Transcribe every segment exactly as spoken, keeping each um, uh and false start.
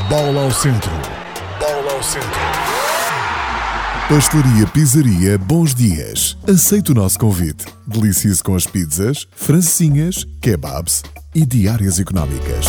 Bola ao centro. Bola ao centro. Pastelaria Pizzaria Bons Dias. Aceite o nosso convite. Delicie-se com as pizzas, francesinhas, kebabs e diárias económicas.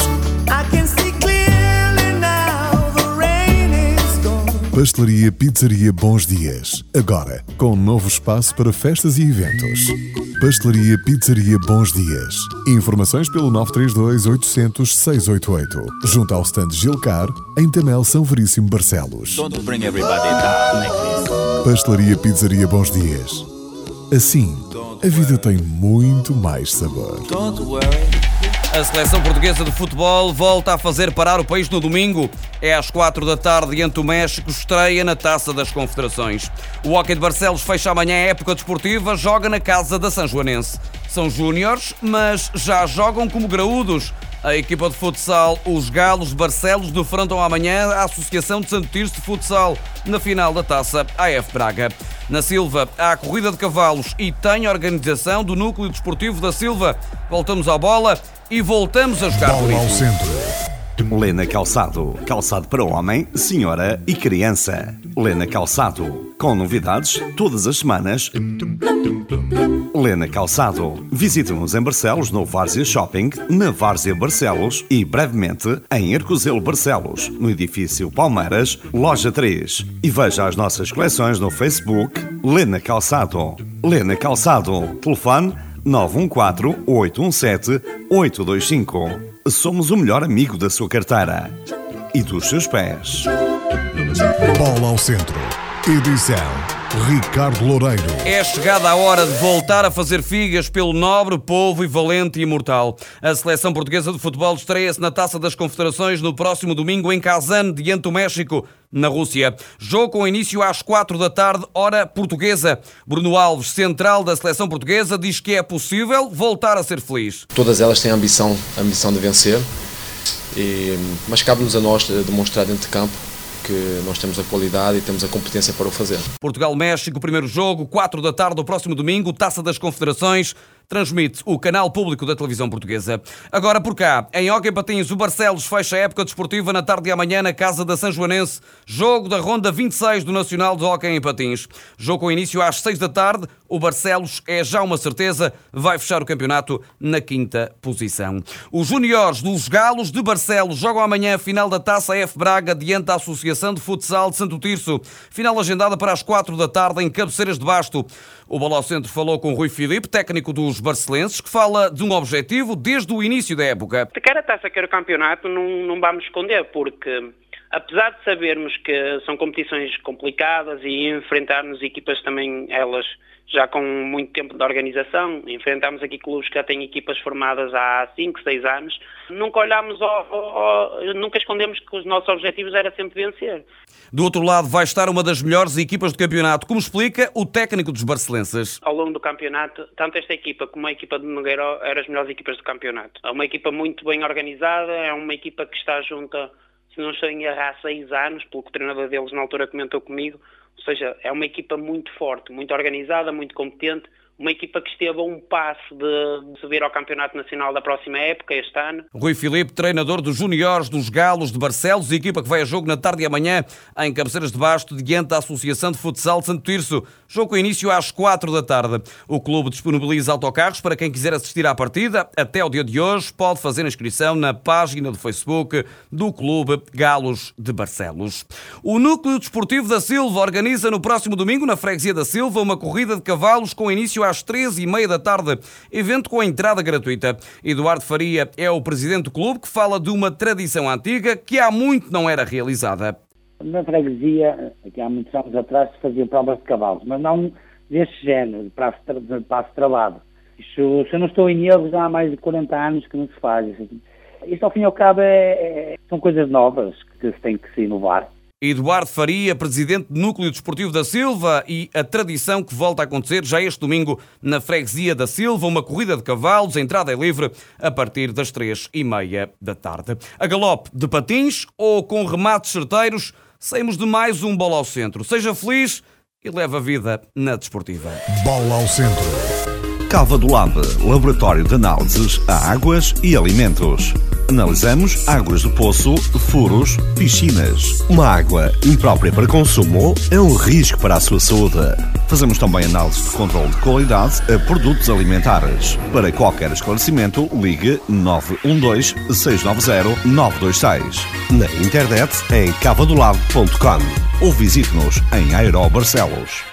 Pastelaria Pizzaria Bons Dias. Agora, com um novo espaço para festas e eventos. Pastelaria Pizzaria Bons Dias. Informações pelo nove três dois, oitocentos, seiscentos e oitenta e oito. Junto ao stand Gilcar, em Tamel São Veríssimo, Barcelos. Don't bring everybody down like this. Pastelaria Pizzaria Bons Dias. Assim, a vida tem muito mais sabor. Don't worry. A seleção portuguesa de futebol volta a fazer parar o país no domingo. É às quatro da tarde diante do México, estreia na Taça das Confederações. O Hóquei de Barcelos fecha amanhã a época desportiva, joga na casa da Sanjoanense. São júniores, mas já jogam como graúdos. A equipa de futsal, os Galos de Barcelos, defrontam amanhã a Associação de Santo Tirso de Futsal, na final da Taça A F Braga. Na Silva, há a corrida de cavalos e tem a organização do Núcleo Desportivo da Silva. Voltamos à bola e voltamos a jogar Bola ao centro. Lena Calçado. Calçado para homem, senhora e criança. Lena Calçado. Com novidades todas as semanas. Lena Calçado. Visite-nos em Barcelos, no Várzea Shopping, na Várzea Barcelos e brevemente em Arcozelo Barcelos, no edifício Palmeiras, loja três. E veja as nossas coleções no Facebook. Lena Calçado. Lena Calçado. Telefone nove um quatro, oito um sete, oito dois cinco. Somos o melhor amigo da sua carteira e dos seus pés. Bola ao centro. Edição Ricardo Loureiro. É chegada a hora de voltar a fazer figas pelo nobre povo e valente e imortal. A seleção portuguesa de futebol estreia-se na Taça das Confederações no próximo domingo em Kazan, diante do México, na Rússia. Jogo com início às quatro da tarde, hora portuguesa. Bruno Alves, central da seleção portuguesa, diz que é possível voltar a ser feliz. Todas elas têm a ambição, a ambição de vencer, e, mas cabe-nos a nós demonstrar dentro de campo que nós temos a qualidade e temos a competência para o fazer. Portugal-México, primeiro jogo, quatro da tarde do próximo domingo, Taça das Confederações. Transmite o canal público da televisão portuguesa. Agora por cá, em Hóquei Patins, o Barcelos fecha a época desportiva na tarde de amanhã na casa da Sanjoanense. Jogo da ronda vinte e seis do Nacional de Hóquei em Patins. Jogo com início às seis da tarde. O Barcelos é já uma certeza, vai fechar o campeonato na quinta posição. Os júniores dos Galos de Barcelos jogam amanhã a final da Taça A F Braga diante da Associação de Futsal de Santo Tirso. Final agendada para as quatro da tarde em Cabeceiras de Basto. O Bola ao Centro falou com Rui Filipe, técnico dos barcelenses, que fala de um objetivo desde o início da época. Quer a taça, quer o campeonato, não, não vamos esconder, porque apesar de sabermos que são competições complicadas e enfrentarmos equipas também, elas já com muito tempo de organização, enfrentamos aqui clubes que já têm equipas formadas há cinco, seis anos, nunca olhámos, ao, ao, nunca escondemos que os nossos objetivos era sempre vencer. Do outro lado vai estar uma das melhores equipas do campeonato, como explica o técnico dos barcelenses. Ao longo do campeonato, tanto esta equipa como a equipa de Nogueira eram as melhores equipas do campeonato. É uma equipa muito bem organizada, é uma equipa que está junta, se não estou em erro, há seis anos, pelo que o treinador deles na altura comentou comigo. Ou seja, é uma equipa muito forte, muito organizada, muito competente, uma equipa que esteve a um passo de subir ao Campeonato Nacional da próxima época, este ano. Rui Filipe, treinador dos júniores dos Galos de Barcelos, equipa que vai a jogo na tarde e amanhã em Cabeceiras de Basto, diante da Associação de Futsal de Santo Tirso. Jogo com início às quatro da tarde. O clube disponibiliza autocarros para quem quiser assistir à partida. Até o dia de hoje pode fazer a inscrição na página do Facebook do Clube Galos de Barcelos. O Núcleo Desportivo da Silva organiza no próximo domingo, na Freguesia da Silva, uma corrida de cavalos com início às treze e meia da tarde. Evento com entrada gratuita. Eduardo Faria é o presidente do clube, que fala de uma tradição antiga que há muito não era realizada. Na freguesia, aqui há muitos anos atrás, se faziam provas de cavalos, mas não deste género, de passo travado. Isto, se eu não estou em erro, já há mais de quarenta anos que não se faz. Isto, ao fim e ao cabo, é, é, são coisas novas que se tem que se inovar. Eduardo Faria, presidente do Núcleo Desportivo da Silva, e a tradição que volta a acontecer já este domingo na Freguesia da Silva, uma corrida de cavalos, a entrada é livre a partir das três e meia da tarde. A galope de patins ou com remates certeiros, saímos de mais um Bola ao Centro. Seja feliz e leve a vida na desportiva. Bola ao Centro. Calva do Lab, laboratório de análises a águas e alimentos. Analisamos águas do poço, furos, piscinas. Uma água imprópria para consumo é um risco para a sua saúde. Fazemos também análise de controle de qualidade a produtos alimentares. Para qualquer esclarecimento, ligue nove um dois, seis nove zero, nove dois seis. Na internet em cavadolado ponto com ou visite-nos em Aero Barcelos.